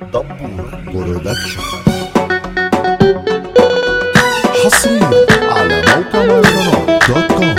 دبور برودكشن حصريا على موقع مهرجانات.com.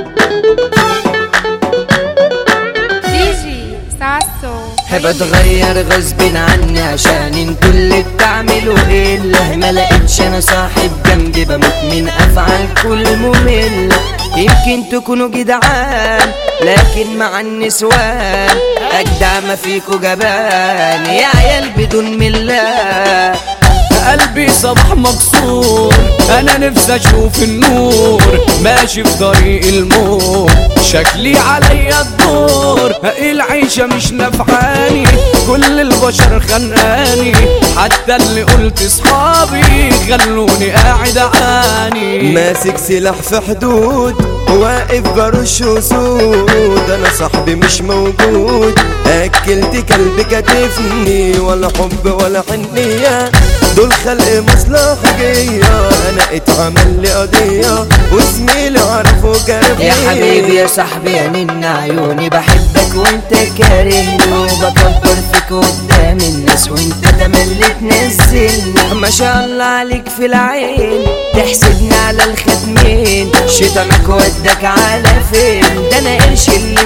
ديجي ساسو حب اتغير غصب عني عشان انتوا اللي بتعملوا ايه اللي ما لقيتش انا صاحب جنبي بموت من افعالكم مملة. يمكن تكونوا جدعان لكن مع النسوان اجدع ما فيكوا جبان يا عيال بدون ملة. قلبي صباح مكسور انا نفسي اشوف النور ماشي في طريق الموت شكلي عليا الدور العيشة مش نفعاني كل البشر خانقاني حتى اللي قلت صحابي خلوني قاعد اعاني. ماسك سلاح في حدود واقف برش وسود انا صاحبي مش موجود اكلت كلب كتفني ولا حب ولا حنية دول خلق مصلحجية انا اتعمل لي قضية وزميلي عرفوا جربني. يا حبيبي يا صاحبي يا نن عيوني بحبك وانت كارهني وبكبر فيك قدام الناس وانت تملي تنزلني. ما شاء الله عليك في العين تحسدني على الختمين شتمك ودك على فين ده انا قرش اللي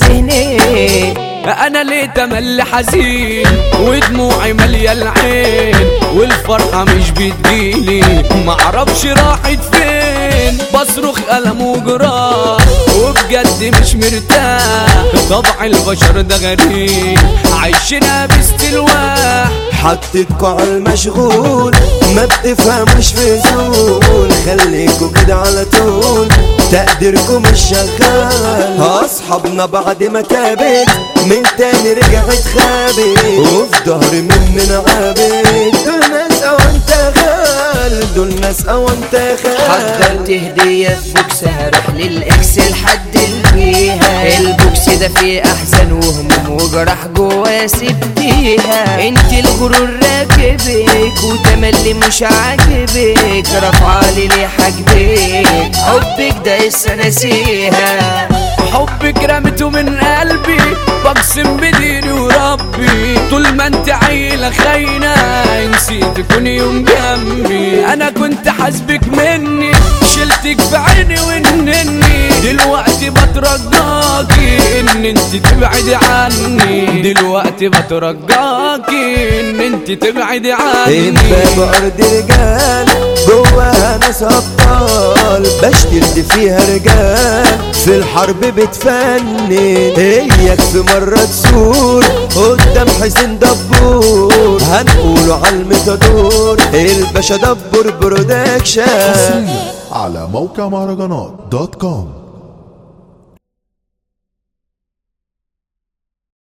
منزهني. انا ليه تملي حزين ودموعي ماليه العين والفرحه مش بتجيلي معرفش راحت فين بصرخ ألم وجراح وبجد مش مرتاح طبع البشر ده غريب عايشنا باستلواح. حطيتكوا على المشغول ما بتفهموش في زول خليكوا كده على طول تقديركم مش شغال. اصحابنا بعد ما تابت من تاني رجعت خابت وفي ظهري مننا عابت دول ناس او انت غال دول ناس او انت غال. حضرت هدية في بوكس هروح للإكس لحد الفيها البوكس ده فيه أحزان وهموم وجرح جوا سبتيها. انت الغرور راكبك وتملي مش عاجبك رفعالي ليه حاجبك حبك ده لسه ناسيها. حبك رمته من قلبي بقسم بديني وربي طول ما انت عيلة خاينة نسيت تكوني يوم جنبي. انا كنت حاسبك مني شلتك في عيني وانني دلوقتي بترجاكي ان انت تبعدي عني دلوقتي بترجاكي ان انت تبعدي عني. باب ارض رجال جواها ناس ابطال بشتلت فيها رجال في الحرب بتفنن هيك في مرة تسور قدام حسين دبور هنقوله على المتدور الباشا دبور برودكشن على موقع مهرجانات.com.